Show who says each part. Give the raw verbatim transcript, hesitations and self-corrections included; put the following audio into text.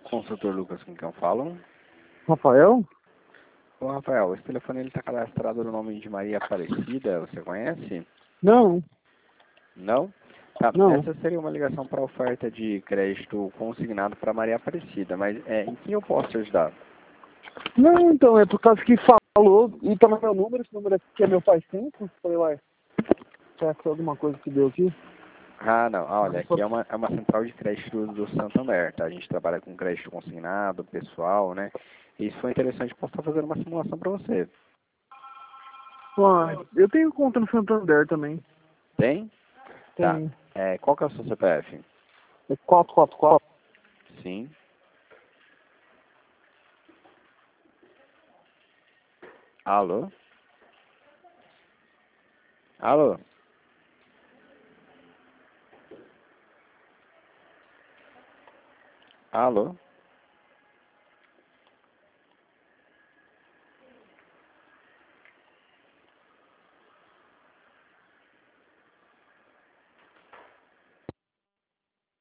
Speaker 1: Consultor Lucas, com quem eu falo?
Speaker 2: Rafael?
Speaker 1: Ô Rafael, esse telefone ele está cadastrado no nome de Maria Aparecida, você conhece?
Speaker 2: Não,
Speaker 1: Não? Tá,
Speaker 2: não.
Speaker 1: essa seria uma ligação para oferta de crédito consignado para Maria Aparecida, mas é, em que eu posso te ajudar?
Speaker 2: Não, então, é por causa que falou e tá no meu número, esse número aqui é meu pai cinco. Falei, uai, será que foi alguma coisa que deu aqui?
Speaker 1: Ah, não, ah, olha,
Speaker 2: Mas só-
Speaker 1: aqui é uma, é uma central de crédito do Santander, tá? A gente trabalha com crédito consignado, pessoal, né? E se for interessante, posso estar fazendo uma simulação para você.
Speaker 2: Uai, eu tenho conta no Santander também.
Speaker 1: Tem? Tá.
Speaker 2: Tem.
Speaker 1: É, qual que é o seu C P F?
Speaker 2: É quatro quatro quatro.
Speaker 1: Sim. Alô? Alô? Alô?